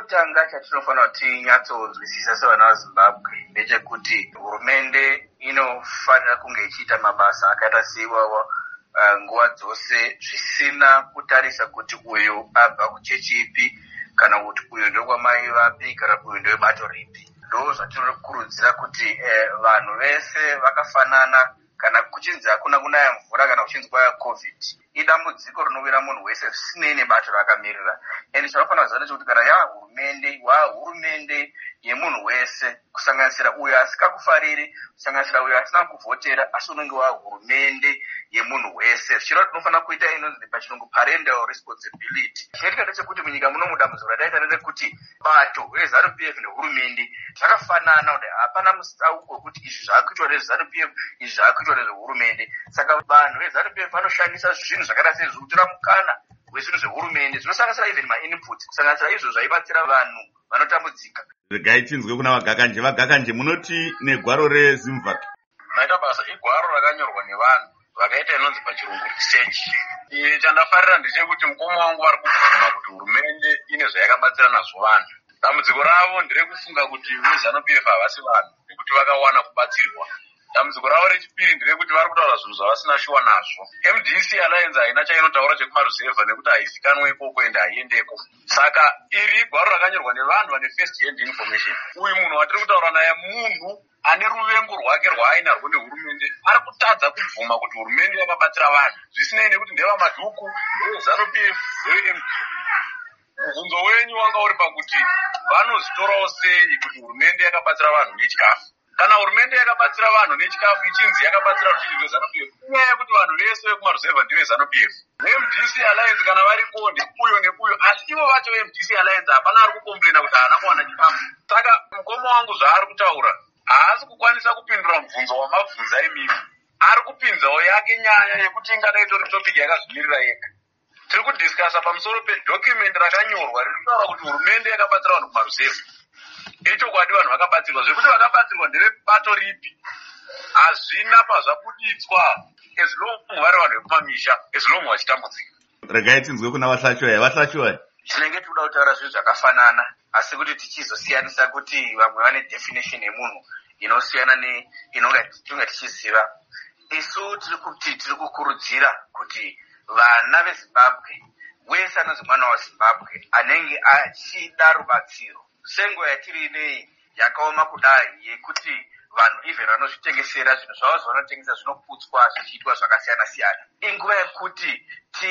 chekutanga chatinofanira kuti tinyatsoonzwisisa sevana vazimbabwe ndechekuti hurumende inofanira kunge ichiita mabasa akaita seiwawa nguva dzose zvisina kutarisa kuti uyu abva kuchechi ipi kana kuti uyu ndokwamai vapi kana uyu ndowebato ripi. Ndo zvatinokurudzira kuti vanhu vese vakafanana kana kuchinzi hakuna kunaya mvura kana kuchinzi kwaya covid idambudziko rinowira munhu wese zvisinei nebato rakamirira. Ende chanofanira kuziva ndechekuti kana hurumende yemunhu wese kusanganisira uyo asikakufariri kusanganisira uyo asina kuvhotera asi unenge hurumende yemunhu wese. Zvichireva tinofanira kuita inonzi pachirungu parental responsibility. Chinoitika ndechekuti munyika muno mudambudziko radaita nderekuti bato reZANU-PF nehurumende zvakafanana kuti hapana musauko wekuti izvi zvaakuitwa nezANU-PF izvi zvaakuitwa nezvehurumende. Saka vanhu veZANU-PF vanoshandisa zvinhu zvakaita sezvekutora mukana wezvinhu zvehurumende zvinosanganisira even mainputs kusanganisira izvo zvaibatsira vanhu vanotambudzika. Regai tinzwe kuna Vagakanje. Vagakanje, munoti negwaro reZimVac maita basa igwaro rakanyorwa nevanhu vakaita inonzi pachirungu research. Chandafarira ndechekuti mukoma wangu vari kubvuma kuti hurumende ine zvayakabatsira nazvo vanhu. Dambudziko ravo nderekufunga kuti veZANU-PF havasi vanhu nekuti vakawana kubatsirwa. Dambudziko ravo rechipiri nderekuti vari kutaura zvinhu zvavasina shuwa nazvo. MDC Alliance haina chainotaura chekumaruzevha nekuti haizikanwe ikoko ende haiendeko. Saka iri gwaro rakanyorwa nevanhu vane first hand information. Uyu munhu watiri kutaura naye munhu ane ruvengo rwake rwaainarwo nehurumende ari kutadza kubvuma kuti hurumende yakabatsira vanhu zvisinei nekuti ndevamadhuku ndeveZANU-PF ndeveMDC. Mubvunzo wenyu wanga uri pakuti vanozvitorawo sei kuti hurumende yakabatsira vanhu nechikafu. Kana hurumende yakabatsira vanhu nechikafu ichinzi yakabatsira ruzhinji rweZANU-PF inyaya yekuti vanhu vese vekumaruzevha ndeveZANU-PF. VeMDC Alliance kana varipo ndekuyo nekuyo asi ivo vacho veMDC Alliance hapana ari kukomplena kuti haana kuwana chikafu. Saka mukoma wangu zvaari kutaura haasi kukwanisa kupindura mubvunzo wamabvunza emimi. Ari kupinzawo yake nyaya yekuti ingadai itori topic yakazvimirira yega. Tiri kudhiskasa pamusoro pedocument rakanyorwa riri kutaura kuti hurumende yakabatsira vanhu kumaruzevha. Ichokwadi vanhu vakabatsirwa zvekuti vakabatsirwa ndevebato ripi hazvina pazvabuditswa as long vari vanhu vekumamisha as long vachitambudzika. Regai tinzwe kuna Vahlachiwai. Vahlachiwai, tinenge tinoda kutaura zvinhu zvakafanana asi kuti tichizosiyanisa kuti vamwe vane definition yemunhu inosiyana neinonga tinonga tichiziva. Isu tiri kukurudzira kuti vana veZimbabwe wese anonzi mwana waZimbabwe anenge achida rubatsiro senguva yatiri inei yakaoma kudai yekuti vanhu even vanozvitengesera zvinhu zvavo zvavanotengesa zvinoputswa zvichiitwa zvakasiyana siyana. Inguva yekuti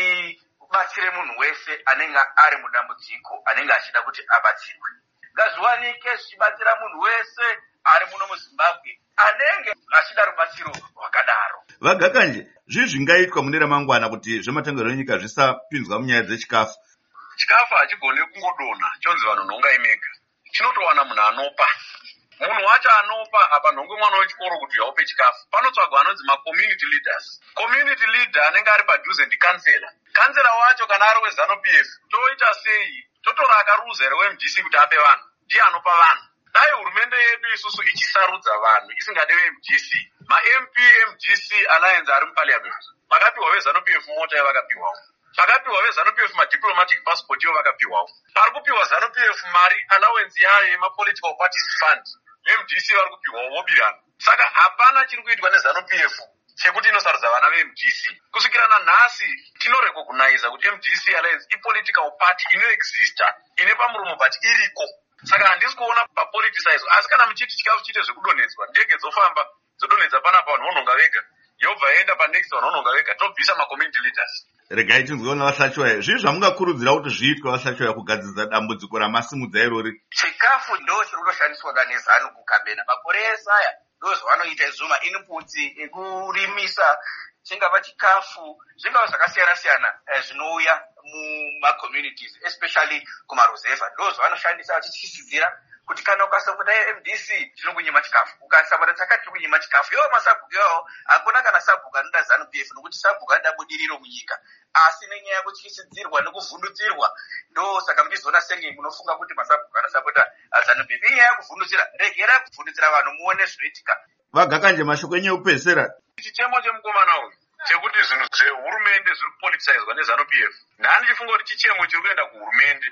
tibatsire munhu wese anenge ari mudambudziko anenge achida kuti abatsirwe. Ngazviwanike zvichibatsira munhu wese ari muno muZimbabwe anenge achida rubatsiro rwakadaro. Vagakanje, zvingaitwa mune ramangwana kuti zvematongerwo enyika zvisapinzwa munyaya dzechikafu? Chikafu hachigone kungodonha chonzi vanhu nhonga imega. Chinotowana munhu anopa. Munhu wacho anopa apa nhonge mwana wechikoro kuti yaupe chikafu. Panotsvagwa anonzi ma-community leaders. Community leader anenge ari padhuze ndikansela. Kansela wacho kana ari weZANU-PF toita sei? Totora akaruza here weMDC kuti ape vanhu. Ndiye anopa vanhu. Dai hurumende yedu isusu ichisarudza vanhu isingade veMDC. Ma-MP MDC Alliance ari muparliament. Vakapiwa veZANU-PF mota yavakapiwawo. Vakapiwa veZANU-PF madiplomatic passport ivo vakapiwawo. Pari kupiwa ZANU-PF mari allowance yayo yemapolitical parties fund. MDC vari kupiwawo vobirana. Saka hapana chiri kuitwa neZANU-PF chekuti inosarudza vana veMDC. Kusvikira nanhasi tinorecognize kuti MDC Alliance ipolitical party inoexista ine pamuromo but iriko. Saka handisi kuona papoliticize asi kana muchiti chikafu chiite zvekudonhedzwa ndege dzofamba dzodonhedza panapa vanhu vonhonga vega yobva yaenda panext vanhu vonhonga vega tobvisa ma-community leaders. Regai tinzwe kuna Vahlachiwai. Zvii zvamungakurudzira kuti zviitwe Vahlachiwai kugadzirisa dambudziko ramasimudza irori? Chikafu ndo chiri kutoshandiswa nezANU kukambena makore ese aya ndo zvavanoita izvoma inputs ekurimisa chingava chikafu zvingava zvakasiyana siyana zvinouya mumacommunities especially kumaruzevha ndo zvavanoshandisa vachitisidzira kuti kana ukasapota MDC tinokunyima chikafu ukasapota takati tinokunyima chikafu iwo masabhuku iwawo hakuna kana sabhuku anoda ZANU-PF nokuti sabhuku anoda budiriro munyika asi nenyaya yekutyisidzirwa nekuvhundutsirwa ndo saka muchizoona senge munofunga kuti masabhuku anosapota ZANU-PF inyaya yekuvhundutsira regera kuvhundutsira vanhu muone zvinoitika. Vagakanje, mashoko enyu ekupedzisira. Chichemo chemukomana uyu chekuti zvinhu zvehurumende zviri kupoliticizwa neZANU-PF ndani chifunga kuti chichemo chiri kuenda kuhurumende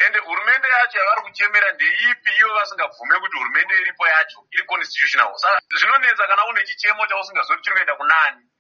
ende hurumende yacho yavari kuchemera ndeipi iyo vasingabvume kuti hurumende iripo yacho iri constitutional. Saka zvinonetsa kana une chichemo chausingazoti chiri kuenda kunani.